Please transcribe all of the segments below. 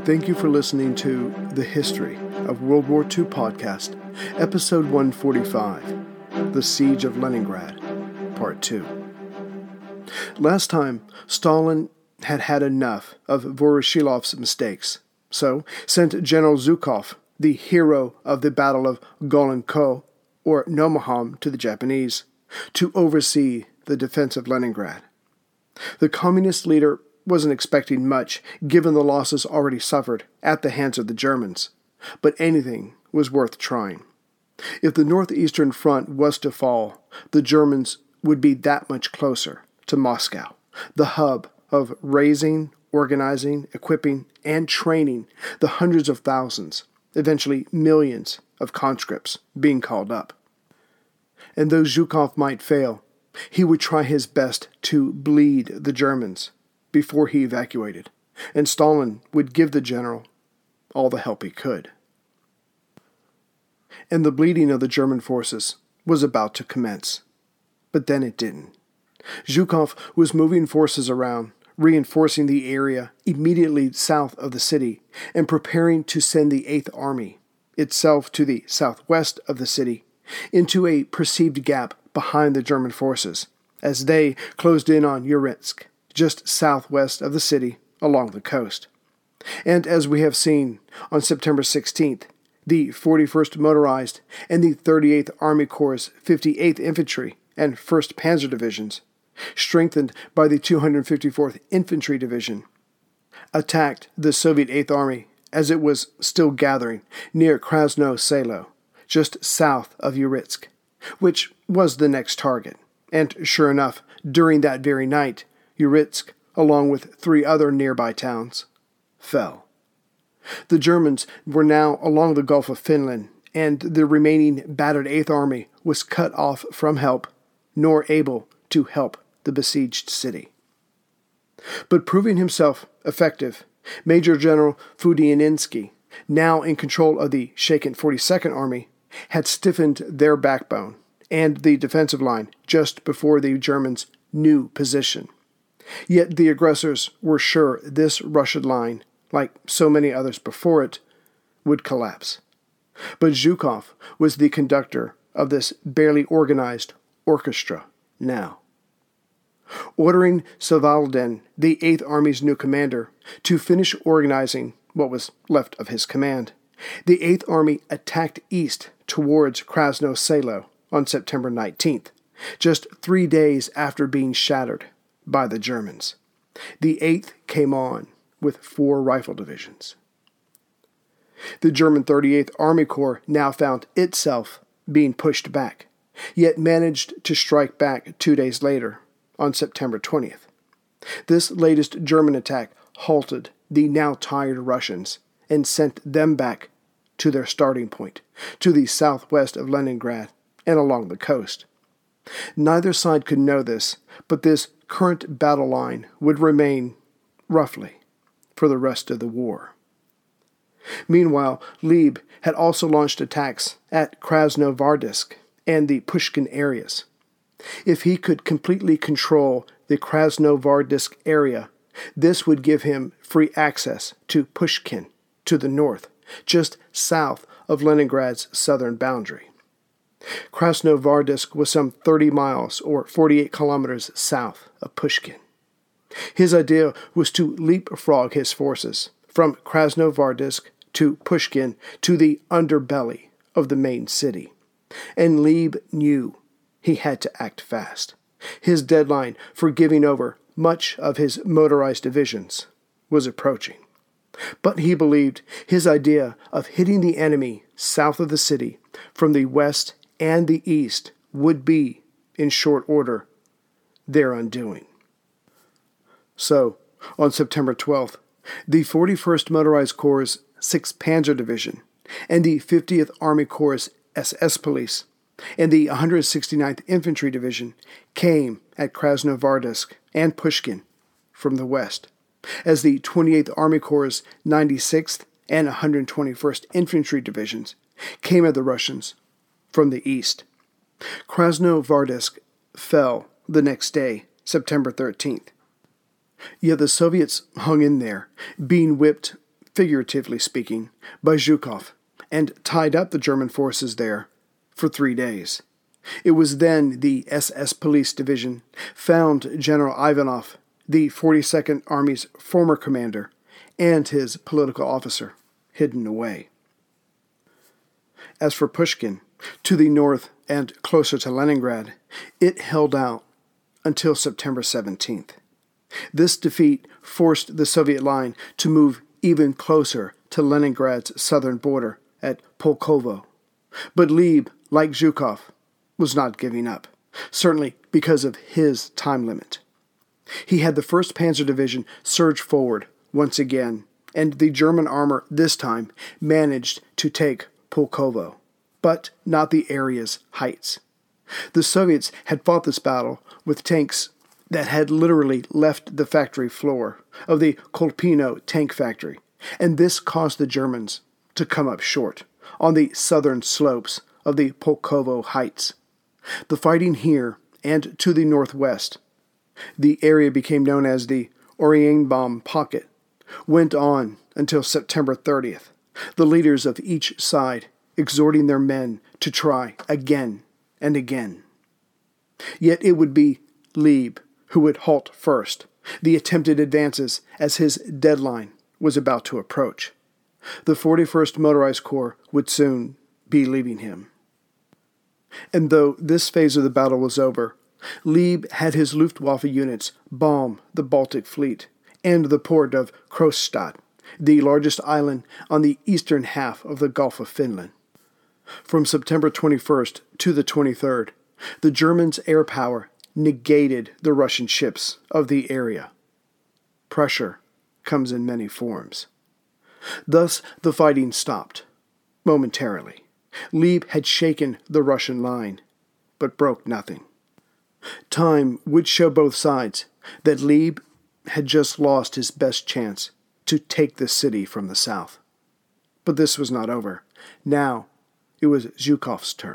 and thank you for listening to The History of World War II podcast, episode 145, The Siege of Leningrad, part 2. Last time, Stalin had enough of Voroshilov's mistakes, so sent General Zhukov, the hero of the Battle of Golenko, or Nomonhan to the Japanese, to oversee the defense of Leningrad. The communist leader wasn't expecting much, given the losses already suffered at the hands of the Germans, but anything was worth trying. If the northeastern front was to fall, the Germans would be that much closer to Moscow, the hub of raising, organizing, equipping, and training the hundreds of thousands, eventually millions of conscripts being called up. And though Zhukov might fail, he would try his best to bleed the Germans before he evacuated, and Stalin would give the general all the help he could. And the bleeding of the German forces was about to commence. But then it didn't. Zhukov was moving forces around, reinforcing the area immediately south of the city, and preparing to send the 8th Army, itself to the southwest of the city, into a perceived gap behind the German forces, as they closed in on Yuritsk, just southwest of the city along the coast. And as we have seen, on September 16th, the 41st Motorized and the 38th Army Corps' 58th Infantry and 1st Panzer Divisions, strengthened by the 254th Infantry Division, attacked the Soviet 8th Army as it was still gathering near Krasno Selo, just south of Yuritsk, which was the next target. And sure enough, during that very night, Yuritsk, along with 3 other nearby towns, fell. The Germans were now along the Gulf of Finland, and the remaining battered 8th Army was cut off from help, nor able to help the besieged city. But proving himself effective, Major General Fudianinsky, now in control of the shaken 42nd Army, had stiffened their backbone and the defensive line just before the Germans' new position. Yet the aggressors were sure this Russian line, like so many others before it, would collapse. But Zhukov was the conductor of this barely organized orchestra now. Ordering Savaldin, the 8th Army's new commander, to finish organizing what was left of his command, the 8th Army attacked east towards Krasno Selo on September 19th, just 3 days after being shattered by the Germans. The 8th came on with 4 rifle divisions. The German 38th Army Corps now found itself being pushed back, yet managed to strike back 2 days later, on September 20th. This latest German attack halted the now tired Russians and sent them back to their starting point, to the southwest of Leningrad and along the coast. Neither side could know this, but this current battle line would remain, roughly, for the rest of the war. Meanwhile, Leib had also launched attacks at Krasnovardisk and the Pushkin areas. If he could completely control the Krasnovardisk area, this would give him free access to Pushkin to the north, just south of Leningrad's southern boundary. Krasnovardisk was some 30 miles or 48 kilometers south of Pushkin. His idea was to leapfrog his forces from Krasnovardisk to Pushkin to the underbelly of the main city. And Leib knew he had to act fast. His deadline for giving over much of his motorized divisions was approaching. But he believed his idea of hitting the enemy south of the city from the west and the east would be, in short order, their undoing. So, on September 12th, the 41st Motorized Corps' 6th Panzer Division and the 50th Army Corps' SS Police and the 169th Infantry Division came at Krasnovardisk and Pushkin from the west, as the 28th Army Corps' 96th and 121st Infantry Divisions came at the Russians from the east. Krasnovardisk fell the next day, September 13th. Yet the Soviets hung in there, being whipped figuratively speaking, by Zhukov and tied up the German forces there for 3 days. It was then the SS Police Division found General Ivanov, the 42nd Army's former commander, and his political officer, hidden away. As for Pushkin, to the north and closer to Leningrad, it held out until September 17th. This defeat forced the Soviet line to move even closer to Leningrad's southern border at Pulkovo. But Leeb, like Zhukov, was not giving up, certainly because of his time limit. He had the 1st Panzer Division surge forward once again, and the German armor this time managed to take Pulkovo, but not the area's heights. The Soviets had fought this battle with tanks that had literally left the factory floor of the Kolpino tank factory, and this caused the Germans to come up short on the southern slopes of the Pulkovo Heights. The fighting here and to the northwest, the area became known as the Oranienbaum Pocket, went on until September 30th, the leaders of each side exhorting their men to try again and again. Yet it would be Leeb who would halt first the attempted advances as his deadline was about to approach. The 41st Motorized Corps would soon be leaving him. And though this phase of the battle was over, Leeb had his Luftwaffe units bomb the Baltic Fleet and the port of Kronstadt, the largest island on the eastern half of the Gulf of Finland. From September 21st to the 23rd, the Germans' air power negated the Russian ships of the area. Pressure comes in many forms. Thus, the fighting stopped, momentarily. Leeb had shaken the Russian line, but broke nothing. Time would show both sides that Leeb had just lost his best chance to take the city from the south. But this was not over. Now, it was Zhukov's turn.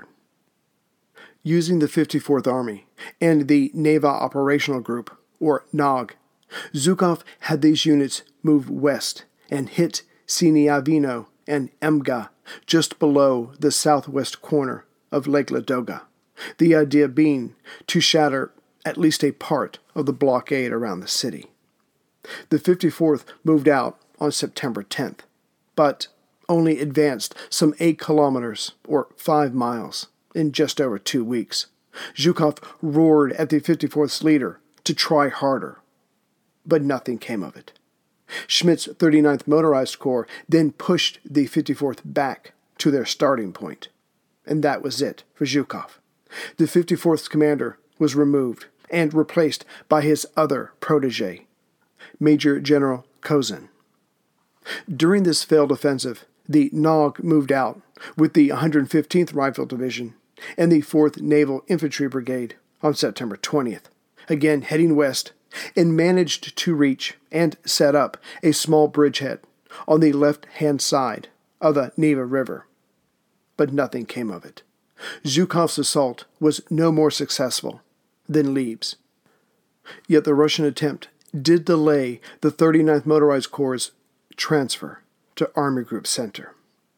Using the 54th Army and the Neva Operational Group, or NOG, Zhukov had these units move west and hit Siniavino and Emga just below the southwest corner of Lake Ladoga, the idea being to shatter at least a part of the blockade around the city. The 54th moved out on September 10th, but only advanced some 8 kilometers, or 5 miles, in just over 2 weeks. Zhukov roared at the 54th's leader to try harder, but nothing came of it. Schmidt's 39th Motorized Corps then pushed the 54th back to their starting point, and that was it for Zhukov. The 54th's commander was removed and replaced by his other protege, Major General Kozin. During this failed offensive, the NOG moved out with the 115th Rifle Division and the 4th Naval Infantry Brigade on September 20th, again heading west, and managed to reach and set up a small bridgehead on the left-hand side of the Neva River. But nothing came of it. Zhukov's assault was no more successful than Leeb's. Yet the Russian attempt did delay the 39th Motorized Corps' transfer to Army Group Center.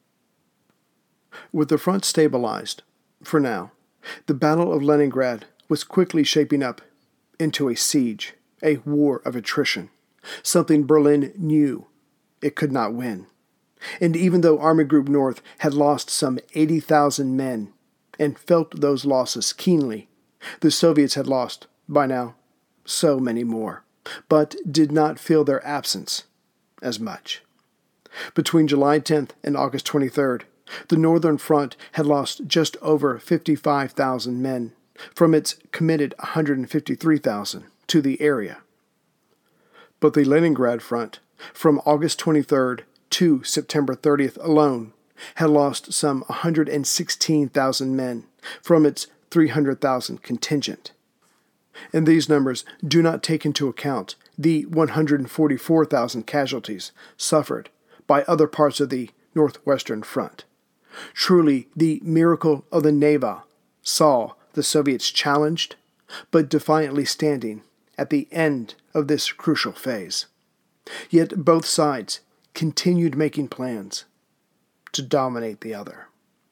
With the front stabilized, for now, the Battle of Leningrad was quickly shaping up into a siege, a war of attrition, something Berlin knew it could not win. And even though Army Group North had lost some 80,000 men and felt those losses keenly, the Soviets had lost, by now, so many more, but did not feel their absence as much. Between July 10th and August 23rd, the Northern Front had lost just over 55,000 men from its committed 153,000 to the area. But the Leningrad Front, from August 23rd to September 30th alone, had lost some 116,000 men from its 300,000 contingent. And these numbers do not take into account the 144,000 casualties suffered by other parts of the Northwestern Front. Truly, the miracle of the Neva saw the Soviets challenged, but defiantly standing at the end of this crucial phase. Yet both sides continued making plans to dominate the other.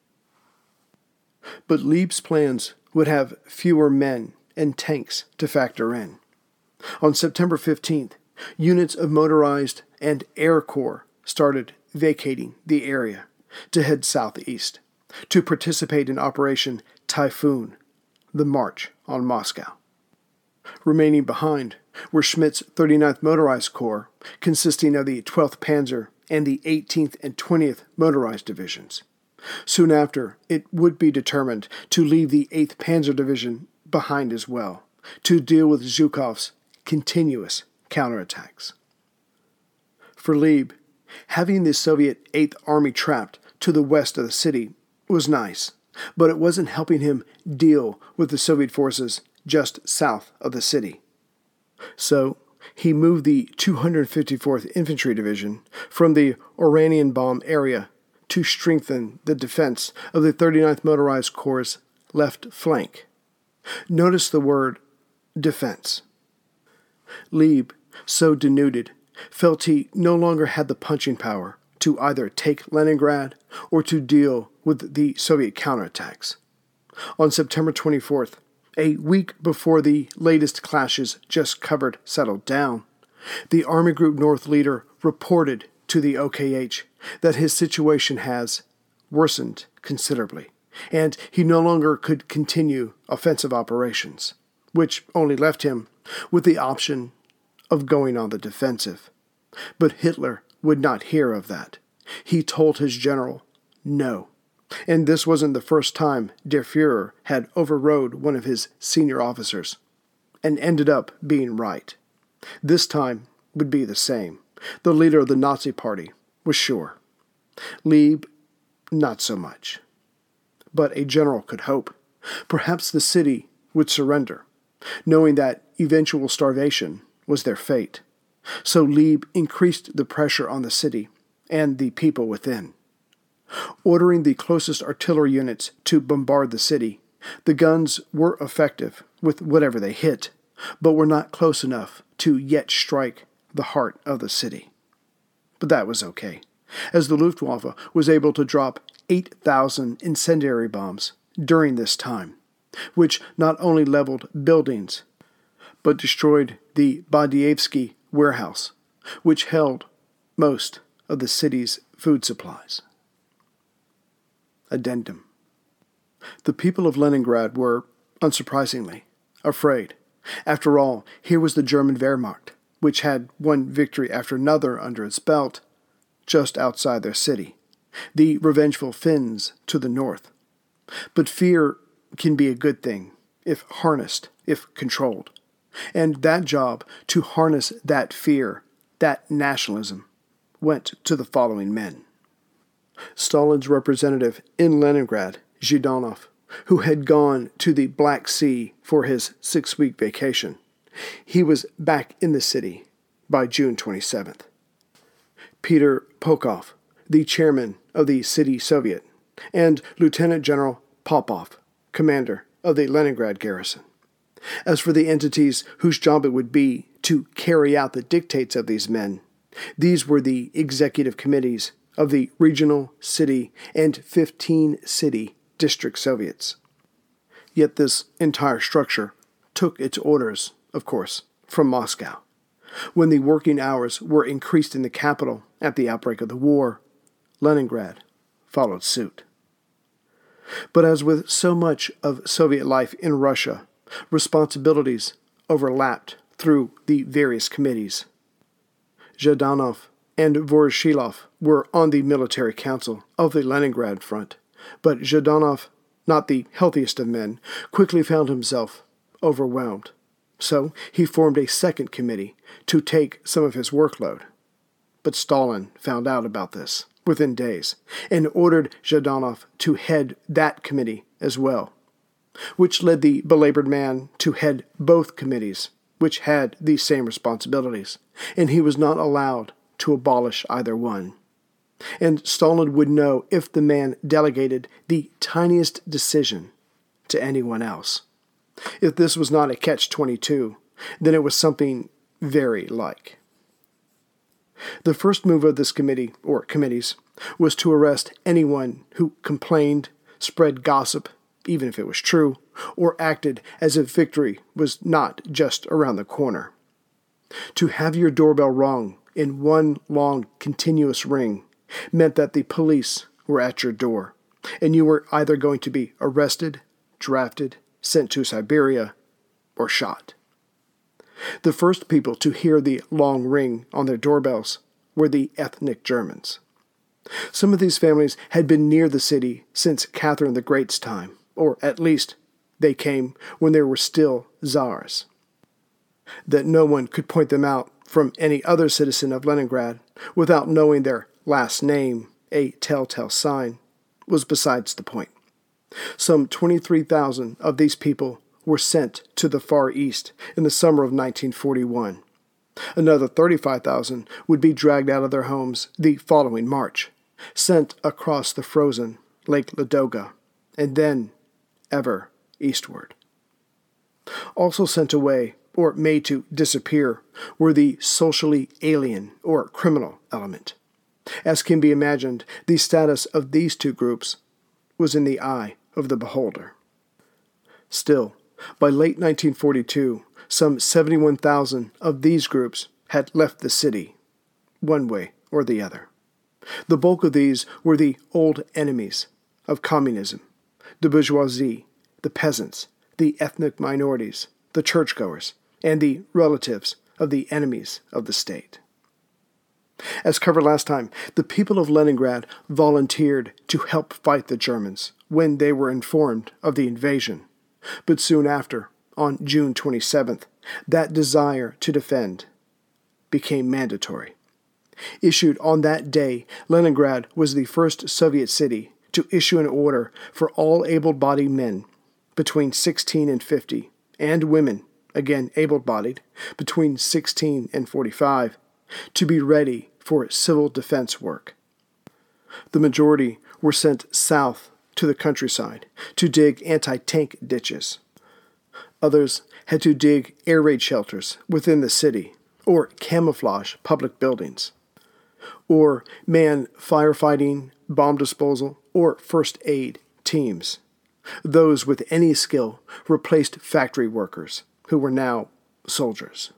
But Lieb's plans would have fewer men and tanks to factor in. On September 15th, units of motorized and air corps started vacating the area to head southeast to participate in Operation Typhoon, the March on Moscow. Remaining behind were Schmidt's 39th Motorized Corps, consisting of the 12th Panzer and the 18th and 20th Motorized Divisions. Soon after, it would be determined to leave the 8th Panzer Division behind as well, to deal with Zhukov's continuous counterattacks. For Lieb, having the Soviet 8th Army trapped to the west of the city was nice, but it wasn't helping him deal with the Soviet forces just south of the city. So he moved the 254th Infantry Division from the Oranienbaum area to strengthen the defense of the 39th Motorized Corps' left flank. Notice the word defense. Lieb, so denuded, felt he no longer had the punching power to either take Leningrad or to deal with the Soviet counterattacks. On September 24th, a week before the latest clashes just covered settled down, the Army Group North leader reported to the OKH that his situation has worsened considerably, and he no longer could continue offensive operations, which only left him with the option of going on the defensive. But Hitler would not hear of that. He told his general no. And this wasn't the first time Der Führer had overrode one of his senior officers, and ended up being right. This time would be the same. The leader of the Nazi Party was sure. Lieb, not so much. But a general could hope. Perhaps the city would surrender, knowing that eventual starvation was their fate. So Lieb increased the pressure on the city and the people within. Ordering the closest artillery units to bombard the city, the guns were effective with whatever they hit, but were not close enough to yet strike the heart of the city. But that was okay, as the Luftwaffe was able to drop 8,000 incendiary bombs during this time, which not only leveled buildings, but destroyed the Badievsky warehouse, which held most of the city's food supplies. Addendum. The people of Leningrad were, unsurprisingly, afraid. After all, here was the German Wehrmacht, which had one victory after another under its belt, just outside their city, the revengeful Finns to the north. But fear can be a good thing, if harnessed, if controlled. And that job, to harness that fear, that nationalism, went to the following men. Stalin's representative in Leningrad, Zhdanov, who had gone to the Black Sea for his 6-week vacation. He was back in the city by June 27th. Peter Pokav, the chairman of the City Soviet, and Lieutenant General Popov, commander of the Leningrad garrison. As for the entities whose job it would be to carry out the dictates of these men, these were the executive committees of the regional, city, and 15 city district Soviets. Yet this entire structure took its orders, of course, from Moscow. When the working hours were increased in the capital at the outbreak of the war, Leningrad followed suit. But as with so much of Soviet life in Russia, responsibilities overlapped through the various committees. Zhdanov and Voroshilov were on the military council of the Leningrad front, but Zhdanov, not the healthiest of men, quickly found himself overwhelmed. So he formed a second committee to take some of his workload. But Stalin found out about this within days and ordered Zhdanov to head that committee as well, which led the belabored man to head both committees, which had the same responsibilities, and he was not allowed to abolish either one. And Stalin would know if the man delegated the tiniest decision to anyone else. If this was not a catch-22, then it was something very like. The first move of this committee, or committees, was to arrest anyone who complained, spread gossip, even if it was true, or acted as if victory was not just around the corner. To have your doorbell rung in one long, continuous ring meant that the police were at your door, and you were either going to be arrested, drafted, sent to Siberia, or shot. The first people to hear the long ring on their doorbells were the ethnic Germans. Some of these families had been near the city since Catherine the Great's time, or at least they came when there were still czars. That no one could point them out from any other citizen of Leningrad without knowing their last name, a telltale sign, was besides the point. Some 23,000 of these people were sent to the Far East in the summer of 1941. Another 35,000 would be dragged out of their homes the following March, sent across the frozen Lake Ladoga, and then ever eastward. Also sent away, or made to disappear, were the socially alien or criminal element. As can be imagined, the status of these two groups was in the eye of the beholder. Still, by late 1942, some 71,000 of these groups had left the city, one way or the other. The bulk of these were the old enemies of communism, the bourgeoisie, the peasants, the ethnic minorities, the churchgoers, and the relatives of the enemies of the state. As covered last time, the people of Leningrad volunteered to help fight the Germans when they were informed of the invasion. But soon after, on June 27th, that desire to defend became mandatory. Issued on that day, Leningrad was the first Soviet city to issue an order for all able-bodied men between 16 and 50, and women, again able-bodied, between 16 and 45, to be ready for civil defense work. The majority were sent south to the countryside to dig anti-tank ditches. Others had to dig air raid shelters within the city, or camouflage public buildings, or man firefighting, bomb disposal, or first aid teams. Those with any skill replaced factory workers, who were now soldiers.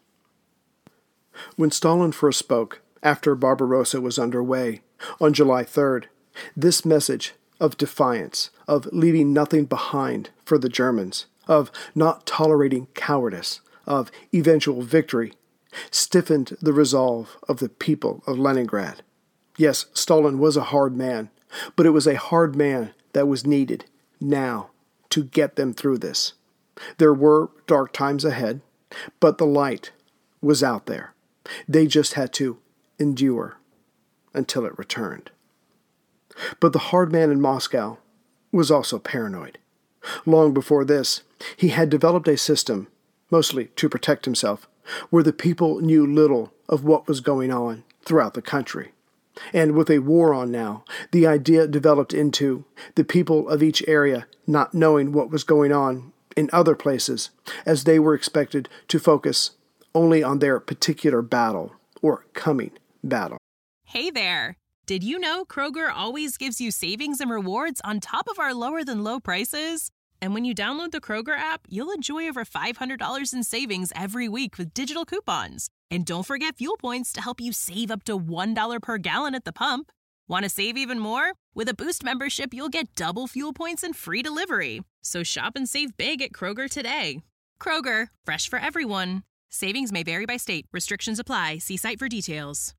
When Stalin first spoke, after Barbarossa was underway, on July 3rd, this message of defiance, of leaving nothing behind for the Germans, of not tolerating cowardice, of eventual victory, stiffened the resolve of the people of Leningrad. Yes, Stalin was a hard man, but it was a hard man that was needed now to get them through this. There were dark times ahead, but the light was out there. They just had to endure until it returned. But the hard man in Moscow was also paranoid. Long before this, he had developed a system, mostly to protect himself, where the people knew little of what was going on throughout the country. And with a war on now, the idea developed into the people of each area not knowing what was going on in other places, as they were expected to focus only on their particular battle or coming battle. Hey there! Did you know Kroger always gives you savings and rewards on top of our lower-than-low prices? And when you download the Kroger app, you'll enjoy over $500 in savings every week with digital coupons. And don't forget fuel points to help you save up to $1 per gallon at the pump. Want to save even more? With a Boost membership, you'll get double fuel points and free delivery. So shop and save big at Kroger today. Kroger, fresh for everyone. Savings may vary by state. Restrictions apply. See site for details.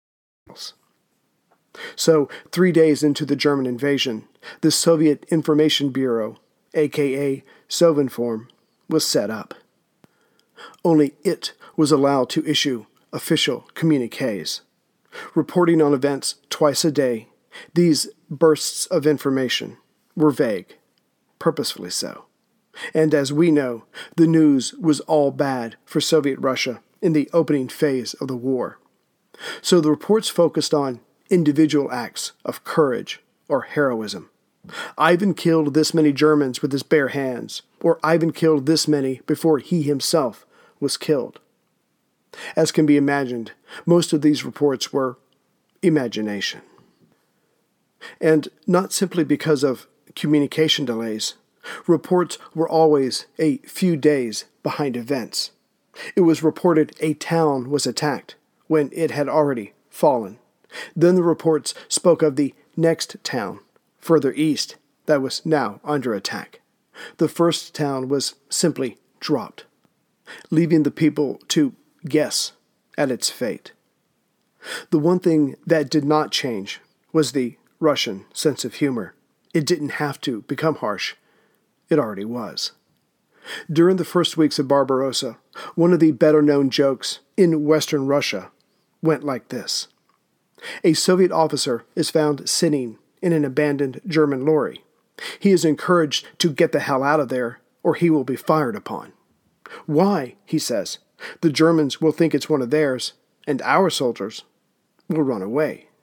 So, 3 days into the German invasion, the Soviet Information Bureau, aka Sovinform, was set up. Only it was allowed to issue official communiques. Reporting on events twice a day, these bursts of information were vague, purposefully so. And as we know, the news was all bad for Soviet Russia in the opening phase of the war. So the reports focused on individual acts of courage or heroism. Ivan killed this many Germans with his bare hands, or Ivan killed this many before he himself was killed. As can be imagined, most of these reports were imagination. And not simply because of communication delays. Reports were always a few days behind events. It was reported a town was attacked when it had already fallen. Then the reports spoke of the next town, further east, that was now under attack. The first town was simply dropped, leaving the people to guess at its fate. The one thing that did not change was the Russian sense of humor. It didn't have to become harsh. It already was. During the first weeks of Barbarossa, one of the better-known jokes in Western Russia went like this. A Soviet officer is found sitting in an abandoned German lorry. He is encouraged to get the hell out of there or he will be fired upon. Why, he says, the Germans will think it's one of theirs and our soldiers will run away.